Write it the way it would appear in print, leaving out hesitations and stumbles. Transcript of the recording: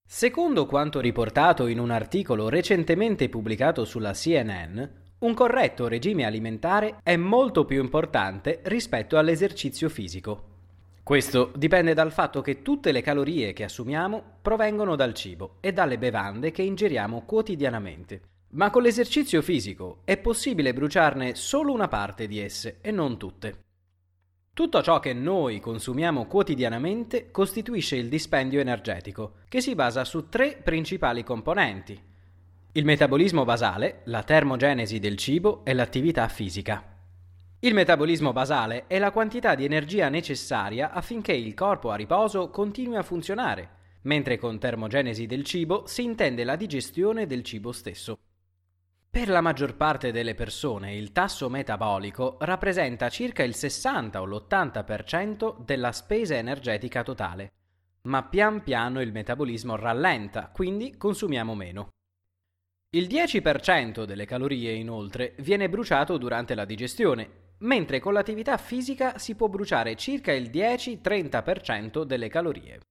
Secondo quanto riportato in un articolo recentemente pubblicato sulla CNN, un corretto regime alimentare è molto più importante rispetto all'esercizio fisico. Questo dipende dal fatto che tutte le calorie che assumiamo provengono dal cibo e dalle bevande che ingeriamo quotidianamente. Ma con l'esercizio fisico è possibile bruciarne solo una parte di esse e non tutte. Tutto ciò che noi consumiamo quotidianamente costituisce il dispendio energetico, che si basa su tre principali componenti: il metabolismo basale, la termogenesi del cibo e l'attività fisica. Il metabolismo basale è la quantità di energia necessaria affinché il corpo a riposo continui a funzionare, mentre con termogenesi del cibo si intende la digestione del cibo stesso. Per la maggior parte delle persone il tasso metabolico rappresenta circa il 60 o l'80% della spesa energetica totale, ma pian piano il metabolismo rallenta, quindi consumiamo meno. Il 10% delle calorie, inoltre, viene bruciato durante la digestione, mentre con l'attività fisica si può bruciare circa il 10-30% delle calorie.